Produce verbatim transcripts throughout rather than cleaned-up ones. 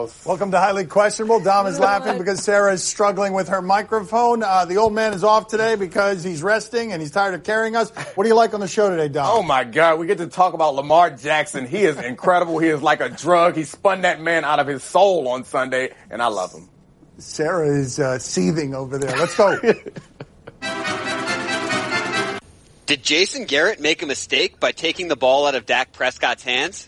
house. Welcome to Highly Questionable. Dom is laughing because Sarah is struggling with her microphone. Uh, the old man is off today because he's resting and he's tired of carrying us. What do you like on the show today, Dom? Oh, my God. We get to talk about Lamar Jackson. He is incredible. He is like a drug. He spun that man out of his soul on Sunday, and I love him. Sarah is uh, seething over there. Let's go. Did Jason Garrett make a mistake by taking the ball out of Dak Prescott's hands?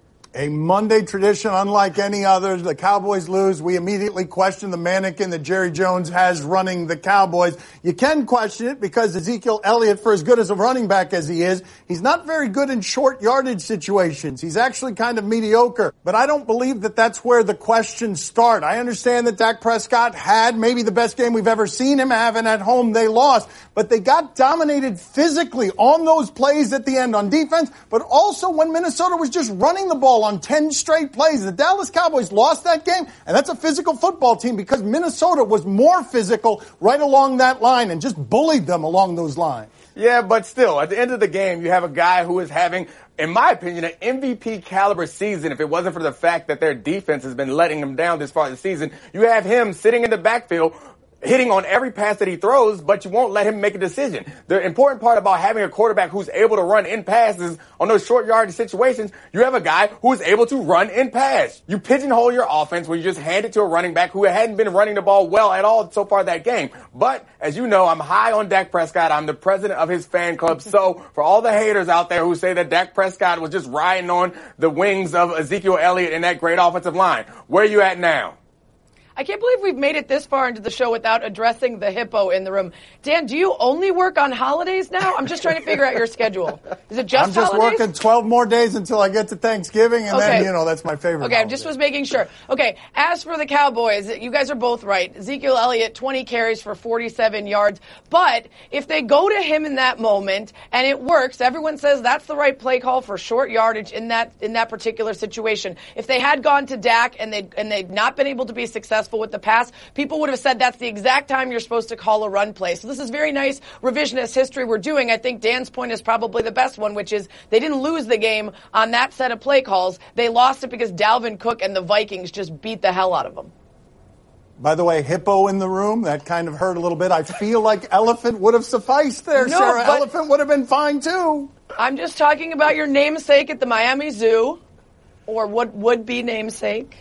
A Monday tradition unlike any other. The Cowboys lose. We immediately question the mannequin that Jerry Jones has running the Cowboys. You can question it because Ezekiel Elliott, for as good as a running back as he is, he's not very good in short yardage situations. He's actually kind of mediocre. But I don't believe that that's where the questions start. I understand that Dak Prescott had maybe the best game we've ever seen him have, and at home they lost. But they got dominated physically on those plays at the end on defense, but also when Minnesota was just running the ball on ten straight plays. The Dallas Cowboys lost that game, and that's a physical football team because Minnesota was more physical right along that line and just bullied them along those lines. Yeah, but still, at the end of the game, you have a guy who is having, in my opinion, an M V P caliber season. If it wasn't for the fact that their defense has been letting them down this far in the season, you have him sitting in the backfield hitting on every pass that he throws, but you won't let him make a decision. The important part about having a quarterback who's able to run in passes on those short yardage situations, you have a guy who is able to run in pass. You pigeonhole your offense when you just hand it to a running back who hadn't been running the ball well at all so far that game. But as you know, I'm high on Dak Prescott. I'm the president of his fan club. So for all the haters out there who say that Dak Prescott was just riding on the wings of Ezekiel Elliott and that great offensive line, where are you at now? I can't believe we've made it this far into the show without addressing the hippo in the room. Dan, do you only work on holidays now? I'm just trying to figure out your schedule. Is it just I'm just holidays? working twelve more days until I get to Thanksgiving, and okay. then, you know, that's my favorite Okay, I holiday. just was making sure. Okay, as for the Cowboys, you guys are both right. Ezekiel Elliott, twenty carries for forty-seven yards. But if they go to him in that moment and it works, everyone says that's the right play call for short yardage in that in that particular situation. If they had gone to Dak and they'd, and they'd not been able to be successful with the pass, people would have said that's the exact time you're supposed to call a run play. So this is very nice revisionist history we're doing. I think Dan's point is probably the best one, which is they didn't lose the game on that set of play calls. They lost it because Dalvin Cook and the Vikings just beat the hell out of them. By the way, hippo in the room, that kind of hurt a little bit. I feel like elephant would have sufficed there, no, Sarah. Elephant would have been fine, too. I'm just talking about your namesake at the Miami Zoo, or what would be namesake.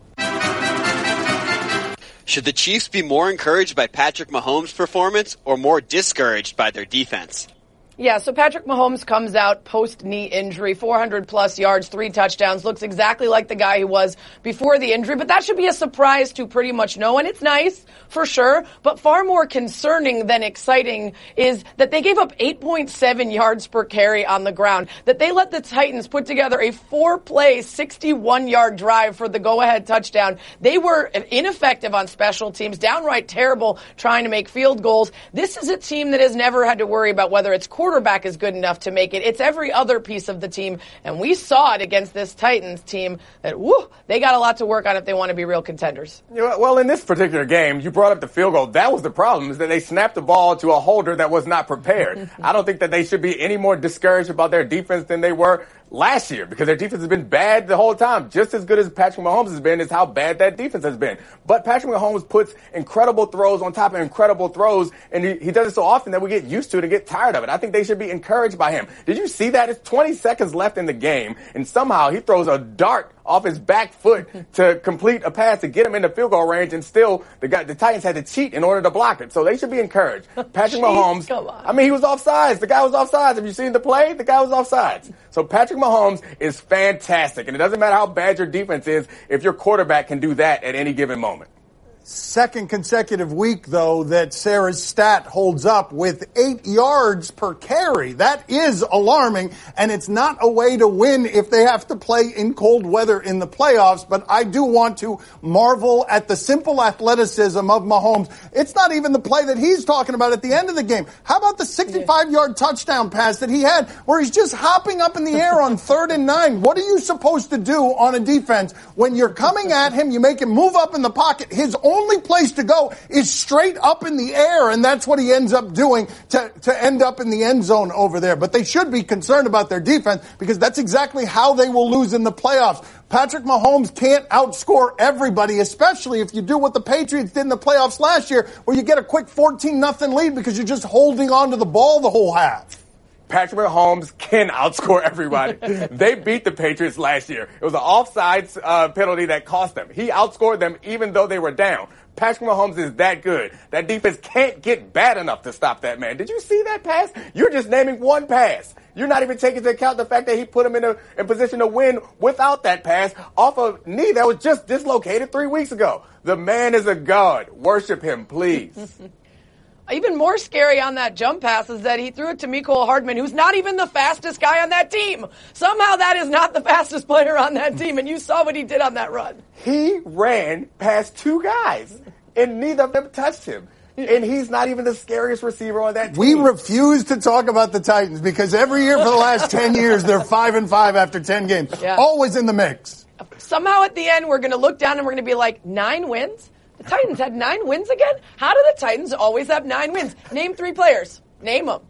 Should the Chiefs be more encouraged by Patrick Mahomes' performance or more discouraged by their defense? Yeah, so Patrick Mahomes comes out post-knee injury, four hundred plus yards, three touchdowns, looks exactly like the guy he was before the injury, but that should be a surprise to pretty much no one. It's nice, for sure, but far more concerning than exciting is that they gave up eight point seven yards per carry on the ground, that they let the Titans put together a four-play, sixty-one yard drive for the go-ahead touchdown. They were ineffective on special teams, downright terrible trying to make field goals. This is a team that has never had to worry about whether it's quarterback quarterback is good enough to make it. It's every other piece of the team, and we saw it against this Titans team that, woo, they got a lot to work on if they want to be real contenders. Yeah, well, in this particular game, you brought up the field goal. That was the problem, is that they snapped the ball to a holder that was not prepared. I don't think that they should be any more discouraged about their defense than they were last year, because their defense has been bad the whole time. Just as good as Patrick Mahomes has been is how bad that defense has been. But Patrick Mahomes puts incredible throws on top of incredible throws, and he, he does it so often that we get used to it and get tired of it. I think they should be encouraged by him. Did you see that? It's twenty seconds left in the game, and somehow he throws a dart off his back foot to complete a pass to get him into field goal range, and still the guy, the Titans had to cheat in order to block it. So they should be encouraged. Patrick Jeez, Mahomes, I mean, he was offsides. The guy was offsides. Have you seen the play? The guy was offsides. So Patrick Mahomes is fantastic, and it doesn't matter how bad your defense is if your quarterback can do that at any given moment. Second consecutive week, though, that Sarah's stat holds up with eight yards per carry. That is alarming, and it's not a way to win if they have to play in cold weather in the playoffs. But I do want to marvel at the simple athleticism of Mahomes. It's not even the play that he's talking about at the end of the game. How about the sixty-five yard touchdown pass that he had where he's just hopping up in the air on third and nine? What are you supposed to do on a defense when you're coming at him? You make him move up in the pocket. His only only place to go is straight up in the air, and that's what he ends up doing to, to end up in the end zone over there. But they should be concerned about their defense because that's exactly how they will lose in the playoffs. Patrick Mahomes can't outscore everybody, especially if you do what the Patriots did in the playoffs last year, where you get a quick fourteen nothing lead because you're just holding on to the ball the whole half. Patrick Mahomes can outscore everybody. They beat the Patriots last year. It was an offsides uh, penalty that cost them. He outscored them even though they were down. Patrick Mahomes is that good. That defense can't get bad enough to stop that man. Did you see that pass? You're just naming one pass. You're not even taking into account the fact that he put him in a in position to win without that pass off a knee that was just dislocated three weeks ago. The man is a god. Worship him, please. Even more scary on that jump pass is that he threw it to Mecole Hardman, who's not even the fastest guy on that team. Somehow that is not the fastest player on that team, and you saw what he did on that run. He ran past two guys, and neither of them touched him. And he's not even the scariest receiver on that team. We refuse to talk about the Titans because every year for the last ten years, they're five and five after ten games. Yeah. Always in the mix. Somehow at the end, we're going to look down and we're going to be like, nine wins? The Titans had nine wins again? How do the Titans always have nine wins? Name three players. Name them.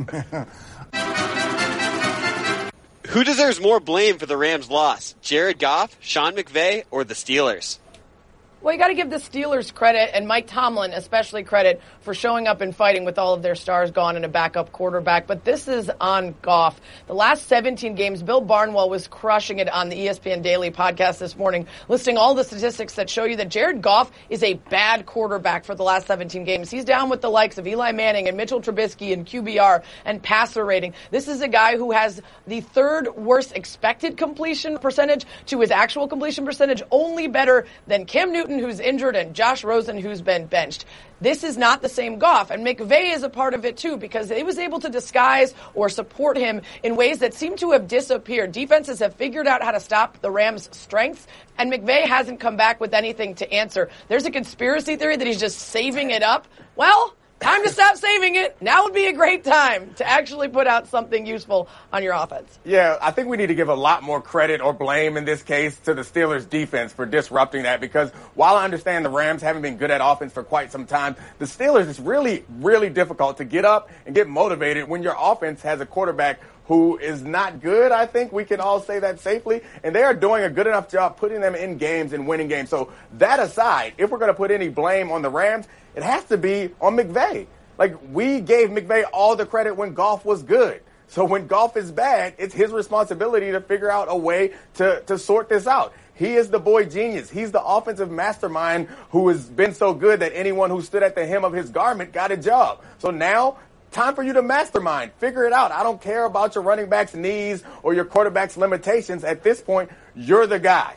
Who deserves more blame for the Rams' loss? Jared Goff, Sean McVay, or the Steelers? Well, you got to give the Steelers credit, and Mike Tomlin especially credit, for showing up and fighting with all of their stars gone and a backup quarterback. But this is on Goff. The last seventeen games, Bill Barnwell was crushing it on the E S P N Daily podcast this morning, listing all the statistics that show you that Jared Goff is a bad quarterback for the last seventeen games. He's down with the likes of Eli Manning and Mitchell Trubisky and Q B R and passer rating. This is a guy who has the third worst expected completion percentage to his actual completion percentage, only better than Cam Newton, who's injured, and Josh Rosen, who's been benched. This is not the same Goff, and McVay is a part of it too because he was able to disguise or support him in ways that seem to have disappeared. Defenses have figured out how to stop the Rams' strengths, and McVay hasn't come back with anything to answer. There's a conspiracy theory that he's just saving it up. Well, time to stop saving it. Now would be a great time to actually put out something useful on your offense. Yeah, I think we need to give a lot more credit or blame in this case to the Steelers defense for disrupting that because while I understand the Rams haven't been good at offense for quite some time, the Steelers, it's really, really difficult to get up and get motivated when your offense has a quarterback who is not good. I think we can all say that safely. And they are doing a good enough job putting them in games and winning games. So that aside, if we're going to put any blame on the Rams, it has to be on McVay. Like, we gave McVay all the credit when Goff was good. So when Goff is bad, it's his responsibility to figure out a way to, to sort this out. He is the boy genius. He's the offensive mastermind who has been so good that anyone who stood at the hem of his garment got a job. So now, time for you to mastermind. Figure it out. I don't care about your running back's knees or your quarterback's limitations. At this point, you're the guy.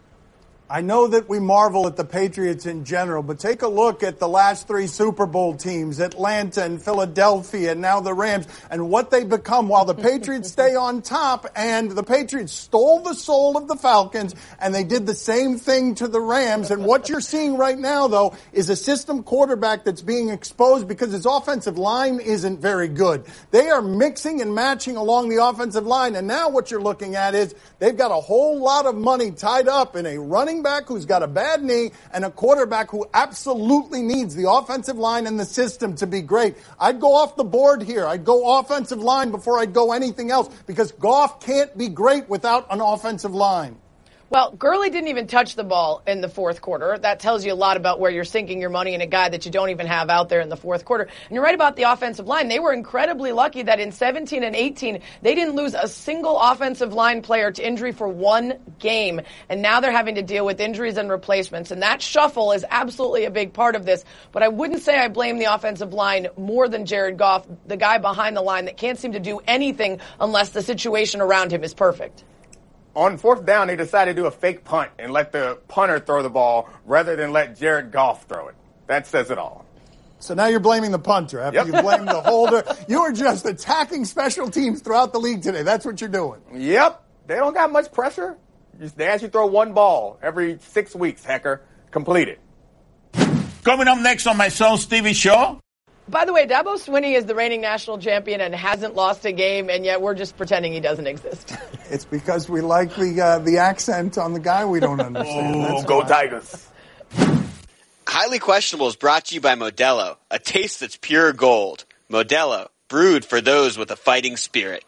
I know that we marvel at the Patriots in general, but take a look at the last three Super Bowl teams, Atlanta and Philadelphia, and now the Rams, and what they become while the Patriots stay on top. And the Patriots stole the soul of the Falcons, and they did the same thing to the Rams. And what you're seeing right now, though, is a system quarterback that's being exposed because his offensive line isn't very good. They are mixing and matching along the offensive line, and now what you're looking at is they've got a whole lot of money tied up in a running back who's got a bad knee and a quarterback who absolutely needs the offensive line and the system to be great. I'd go off the board here. I'd go offensive line before I'd go anything else because Goff can't be great without an offensive line. Well, Gurley didn't even touch the ball in the fourth quarter. That tells you a lot about where you're sinking your money in a guy that you don't even have out there in the fourth quarter. And you're right about the offensive line. They were incredibly lucky that in seventeen and eighteen, they didn't lose a single offensive line player to injury for one game. And now they're having to deal with injuries and replacements. And that shuffle is absolutely a big part of this. But I wouldn't say I blame the offensive line more than Jared Goff, the guy behind the line that can't seem to do anything unless the situation around him is perfect. On fourth down, they decided to do a fake punt and let the punter throw the ball rather than let Jared Goff throw it. That says it all. So now you're blaming the punter after yep. you blamed the holder. You are just attacking special teams throughout the league today. That's what you're doing. Yep. They don't got much pressure. They ask you to throw one ball every six weeks, Hecker. Complete it. Coming up next on my son Stevie Show. By the way, Dabo Swinney is the reigning national champion and hasn't lost a game, and yet we're just pretending he doesn't exist. It's because we like the uh, the accent on the guy we don't understand. Oh, go Tigers. Highly Questionable is brought to you by Modelo, a taste that's pure gold. Modelo, brewed for those with a fighting spirit.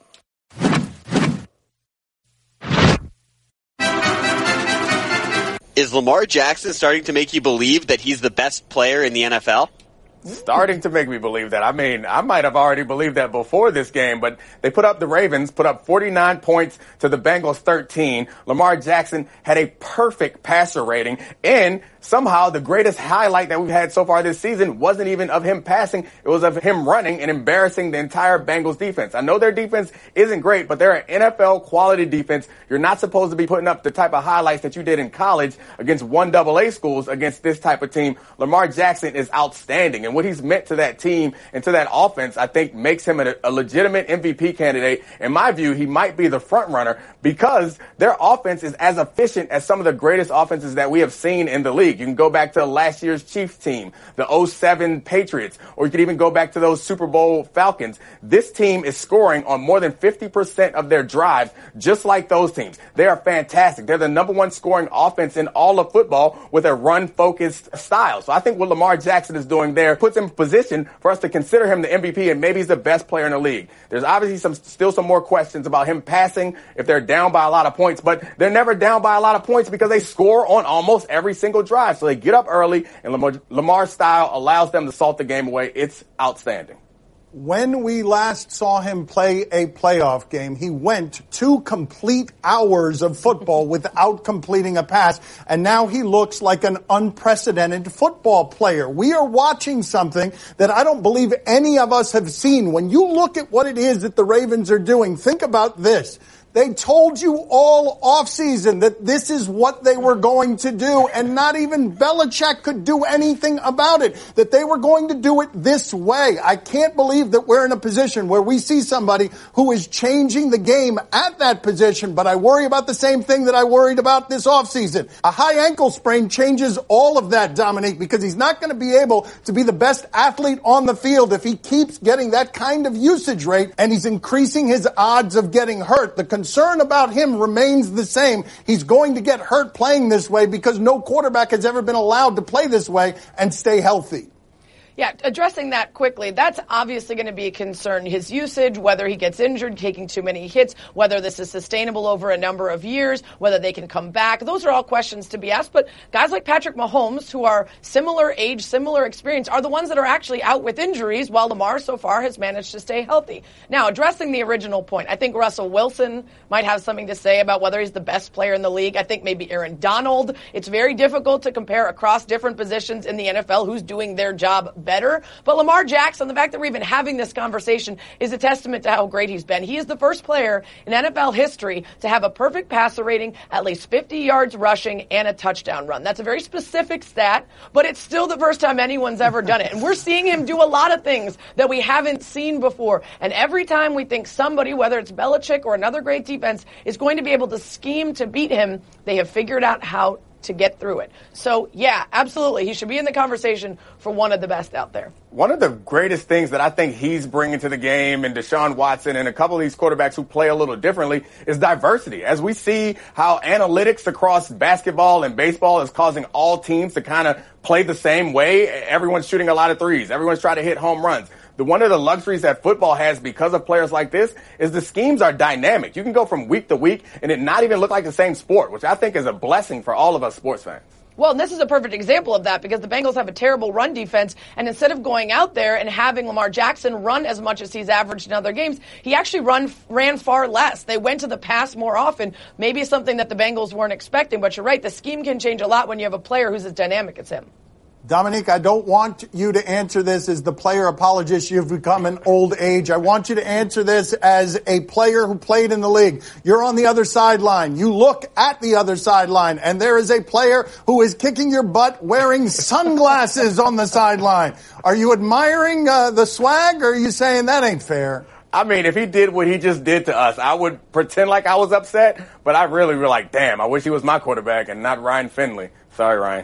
Is Lamar Jackson starting to make you believe that he's the best player in the N F L? Starting to make me believe that. I mean, I might have already believed that before this game, but they put up the Ravens, put up forty-nine points to the Bengals thirteen. Lamar Jackson had a perfect passer rating, and somehow the greatest highlight that we've had so far this season wasn't even of him passing. It was of him running and embarrassing the entire Bengals defense. I know their defense isn't great, but they're an N F L quality defense. You're not supposed to be putting up the type of highlights that you did in college against one double A schools against this type of team. Lamar Jackson is outstanding, and what he's meant to that team and to that offense, I think, makes him a, a legitimate M V P candidate. In my view, he might be the front runner because their offense is as efficient as some of the greatest offenses that we have seen in the league. You can go back to last year's Chiefs team, the oh seven Patriots, or you could even go back to those Super Bowl Falcons. This team is scoring on more than fifty percent of their drives, just like those teams. They are fantastic. They're the number one scoring offense in all of football with a run-focused style. So I think what Lamar Jackson is doing there puts him in position for us to consider him the M V P, and maybe he's the best player in the league. There's obviously some still some more questions about him passing if they're down by a lot of points, but they're never down by a lot of points because they score on almost every single drive. So they get up early, and Lamar, Lamar's style allows them to salt the game away. It's outstanding. When we last saw him play a playoff game, he went two complete hours of football without completing a pass, and now he looks like an unprecedented football player. We are watching something that I don't believe any of us have seen. When you look at what it is that the Ravens are doing, think about this. They told you all offseason that this is what they were going to do, and not even Belichick could do anything about it, that they were going to do it this way. I can't believe that we're in a position where we see somebody who is changing the game at that position, but I worry about the same thing that I worried about this offseason. A high ankle sprain changes all of that, Dominique, because he's not going to be able to be the best athlete on the field if he keeps getting that kind of usage rate, and he's increasing his odds of getting hurt. The concern about him remains the same. He's going to get hurt playing this way because no quarterback has ever been allowed to play this way and stay healthy. Yeah, addressing that quickly, that's obviously going to be a concern. His usage, whether he gets injured, taking too many hits, whether this is sustainable over a number of years, whether they can come back. Those are all questions to be asked. But guys like Patrick Mahomes, who are similar age, similar experience, are the ones that are actually out with injuries, while Lamar so far has managed to stay healthy. Now, addressing the original point, I think Russell Wilson might have something to say about whether he's the best player in the league. I think maybe Aaron Donald. It's very difficult to compare across different positions in the N F L who's doing their job better. But Lamar Jackson, the fact that we're even having this conversation is a testament to how great he's been. He is the first player in N F L history to have a perfect passer rating, at least fifty yards rushing, and a touchdown run. That's a very specific stat, but it's still the first time anyone's ever done it. And we're seeing him do a lot of things that we haven't seen before. And every time we think somebody, whether it's Belichick or another great defense, is going to be able to scheme to beat him, they have figured out how to get through it. So, yeah, absolutely. He should be in the conversation for one of the best out there. One of the greatest things that I think he's bringing to the game, and Deshaun Watson and a couple of these quarterbacks who play a little differently, is diversity. As we see how analytics across basketball and baseball is causing all teams to kind of play the same way. Everyone's shooting a lot of threes. Everyone's trying to hit home runs. The, one of the luxuries that football has because of players like this is the schemes are dynamic. You can go from week to week and it not even look like the same sport, which I think is a blessing for all of us sports fans. Well, and this is a perfect example of that because the Bengals have a terrible run defense, and instead of going out there and having Lamar Jackson run as much as he's averaged in other games, he actually run ran far less. They went to the pass more often, maybe something that the Bengals weren't expecting, but you're right, the scheme can change a lot when you have a player who's as dynamic as him. Dominique, I don't want you to answer this as the player apologist. You've become an old age. I want you to answer this as a player who played in the league. You're on the other sideline. You look at the other sideline, and there is a player who is kicking your butt wearing sunglasses on the sideline. Are you admiring uh, the swag, or are you saying that ain't fair? I mean, if he did what he just did to us, I would pretend like I was upset, but I really were like, damn, I wish he was my quarterback and not Ryan Finley. Sorry, Ryan.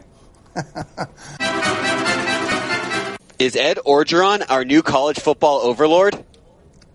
Is Ed Orgeron our new college football overlord?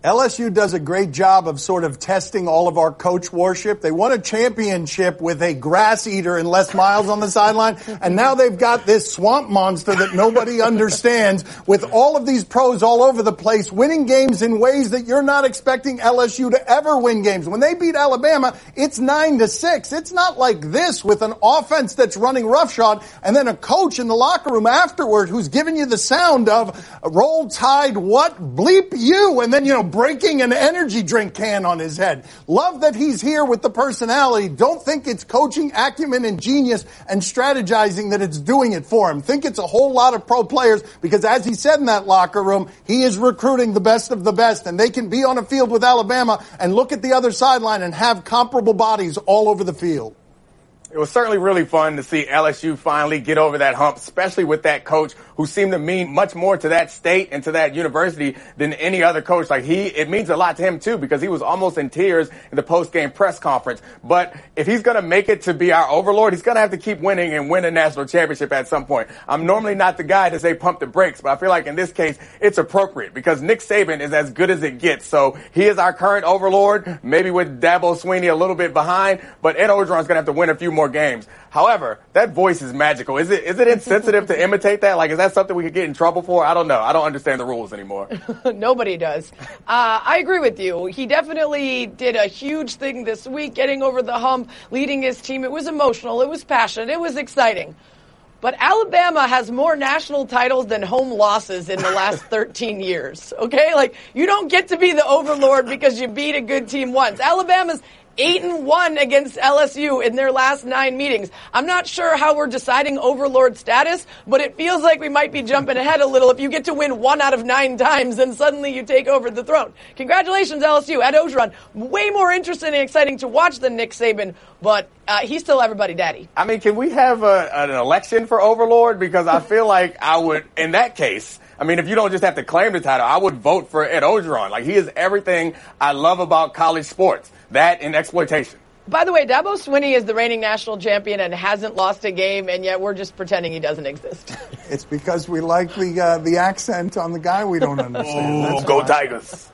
L S U does a great job of sort of testing all of our coach worship. They won a championship with a grass eater and Les Miles on the sideline, and now they've got this swamp monster that nobody understands with all of these pros all over the place winning games in ways that you're not expecting L S U to ever win games. When they beat Alabama, it's nine to six. It's not like this with an offense that's running roughshod and then a coach in the locker room afterward who's giving you the sound of roll tide, what, bleep you, and then, you know, breaking an energy drink can on his head. Love that he's here with the personality. Don't think it's coaching acumen and genius and strategizing that it's doing it for him. Think it's a whole lot of pro players because, as he said in that locker room, he is recruiting the best of the best, and they can be on a field with Alabama and look at the other sideline and have comparable bodies all over the field. It was certainly really fun to see L S U finally get over that hump, especially with that coach who seemed to mean much more to that state and to that university than any other coach. Like he, it means a lot to him too because he was almost in tears in the post-game press conference. But if he's going to make it to be our overlord, he's going to have to keep winning and win a national championship at some point. I'm normally not the guy to say pump the brakes, but I feel like in this case, it's appropriate because Nick Saban is as good as it gets. So he is our current overlord, maybe with Dabo Swinney a little bit behind, but Ed Orgeron's going to have to win a few more games. However, that voice is magical. Is it is it insensitive to imitate that? Like, is that something we could get in trouble for? I don't know. I don't understand the rules anymore. Nobody does. Uh, I agree with you. He definitely did a huge thing this week, getting over the hump, leading his team. It was emotional. It was passionate. It was exciting. But Alabama has more national titles than home losses in the last thirteen years. Okay? Like, you don't get to be the overlord because you beat a good team once. Alabama's eight and one against L S U in their last nine meetings. I'm not sure how we're deciding overlord status, but it feels like we might be jumping ahead a little if you get to win one out of nine times and suddenly you take over the throne. Congratulations, L S U. Ed Orgeron, way more interesting and exciting to watch than Nick Saban, but uh, he's still everybody daddy. I mean, can we have a, an election for overlord? Because I feel like I would, in that case, I mean, if you don't just have to claim the title, I would vote for Ed Orgeron. Like, he is everything I love about college sports. That and exploitation. By the way, Dabo Swinney is the reigning national champion and hasn't lost a game, and yet we're just pretending he doesn't exist. It's because we like the uh, the accent on the guy we don't understand. Oh, That's go why. Tigers.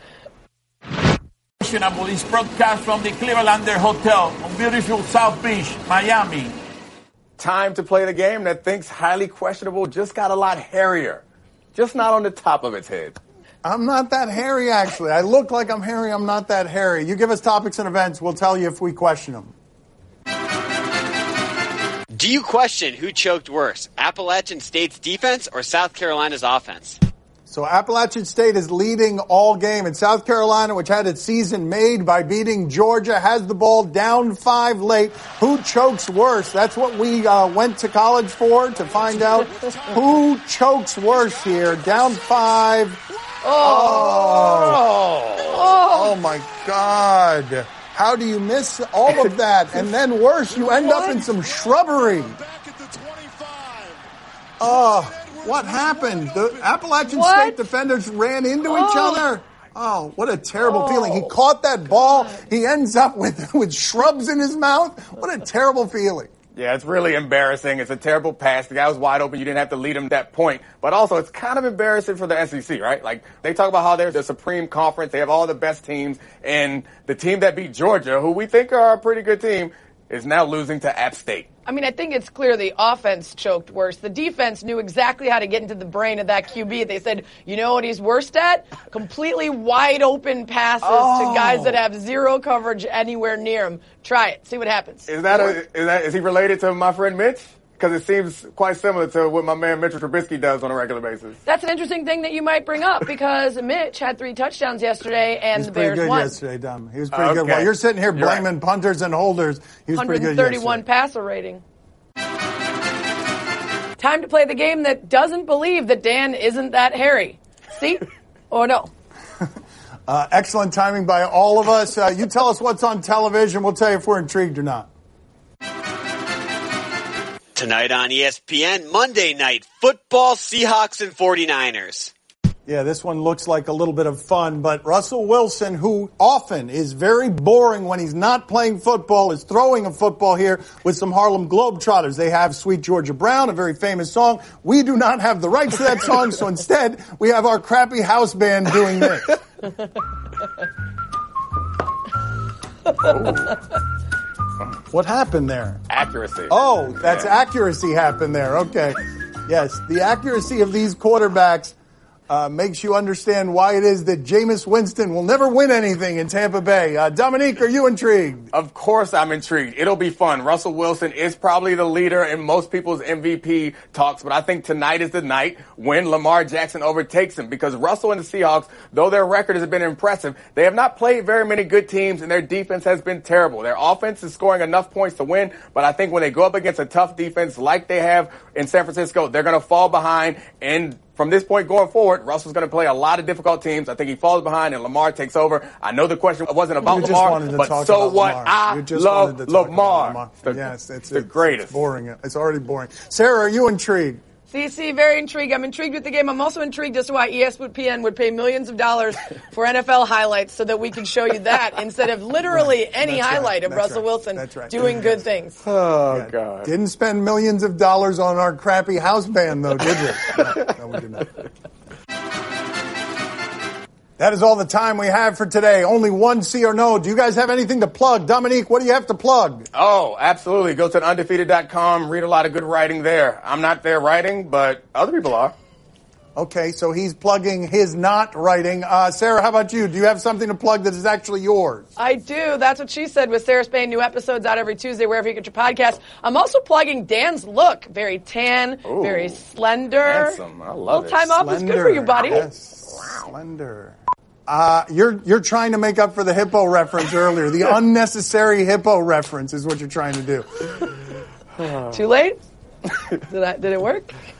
This broadcast from the Clevelander Hotel on beautiful South Beach, Miami. Time to play the game that thinks highly questionable just got a lot hairier. Just not on the top of its head. I'm not that hairy, actually. I look like I'm hairy. I'm not that hairy. You give us topics and events, we'll tell you if we question them. Do you question who choked worse, Appalachian State's defense or South Carolina's offense? So Appalachian State is leading all game, and South Carolina, which had its season made by beating Georgia, has the ball down five late. Who chokes worse? That's what we uh, went to college for, to find out who chokes worse here. Down five. Oh. Oh, oh my God. How do you miss all of that? And then worse, you end up in some shrubbery. Oh, what happened? The Appalachian what? State defenders ran into oh. each other. Oh, what a terrible oh. feeling. He caught that ball. He ends up with, with shrubs in his mouth. What a terrible feeling. Yeah, it's really embarrassing. It's a terrible pass. The guy was wide open. You didn't have to lead him at that point. But also, it's kind of embarrassing for the S E C, right? Like, they talk about how they're the supreme conference. They have all the best teams. And the team that beat Georgia, who we think are a pretty good team, is now losing to App State. I mean, I think it's clear the offense choked worse. The defense knew exactly how to get into the brain of that Q B. They said, you know what he's worst at? Completely wide open passes oh. to guys that have zero coverage anywhere near him. Try it. See what happens. Is that, a, is that is he related to my friend Mitch? Because it seems quite similar to what my man Mitchell Trubisky does on a regular basis. That's an interesting thing that you might bring up because Mitch had three touchdowns yesterday and the Bears good won. Yesterday, Dom. He was pretty okay. good. While you're sitting here You're blaming right. punters and holders, he was pretty good yesterday. one thirty-one passer rating. Time to play the game that doesn't believe that Dan isn't that hairy. See? Or no? uh, excellent timing by all of us. Uh, you tell us what's on television. We'll tell you if we're intrigued or not. Tonight on E S P N, Monday Night Football, Seahawks and forty-niners. Yeah, this one looks like a little bit of fun, but Russell Wilson, who often is very boring when he's not playing football, is throwing a football here with some Harlem Globetrotters. They have Sweet Georgia Brown, a very famous song. We do not have the rights to that song, so instead we have our crappy house band doing this. What happened there? Accuracy. Oh, that's Yeah. accuracy happened there. Okay. Yes, the accuracy of these quarterbacks uh, makes you understand why it is that Jameis Winston will never win anything in Tampa Bay. Uh, Dominique, are you intrigued? Of course I'm intrigued. It'll be fun. Russell Wilson is probably the leader in most people's M V P talks, but I think tonight is the night when Lamar Jackson overtakes him because Russell and the Seahawks, though their record has been impressive, they have not played very many good teams and their defense has been terrible. Their offense is scoring enough points to win, but I think when they go up against a tough defense like they have in San Francisco, they're going to fall behind. And from this point going forward, Russell's going to play a lot of difficult teams. I think he falls behind and Lamar takes over. I know the question wasn't about You just Lamar, wanted to but talk so about what? Lamar. I You just love wanted to talk Lamar. about The, yes, it's, the it's, greatest. It's boring. It's already boring. Sarah, are you intrigued? C C, very intrigued. I'm intrigued with the game. I'm also intrigued as to why E S P N would pay millions of dollars for N F L highlights so that we can show you that instead of literally Right. any That's highlight right. of That's Russell right. Wilson That's right. doing Yes. good things. Oh, Yeah. God. Didn't spend millions of dollars on our crappy house band, though, did we? No, no, we did not. That is all the time we have for today. Only one C or no. Do you guys have anything to plug? Dominique, what do you have to plug? Oh, absolutely. Go to undefeated dot com. Read a lot of good writing there. I'm not there writing, but other people are. Okay, so he's plugging his not writing. Uh, Sarah, how about you? Do you have something to plug that is actually yours? I do. That's what she said with Sarah Spain. New episodes out every Tuesday, wherever you get your podcast. I'm also plugging Dan's look. Very tan, Ooh, very slender. handsome. I love Little it. time off is good for you, buddy. Yes, slender. Uh, you're you're trying to make up for the hippo reference earlier. The unnecessary hippo reference is what you're trying to do. Too late? Did I, did it work?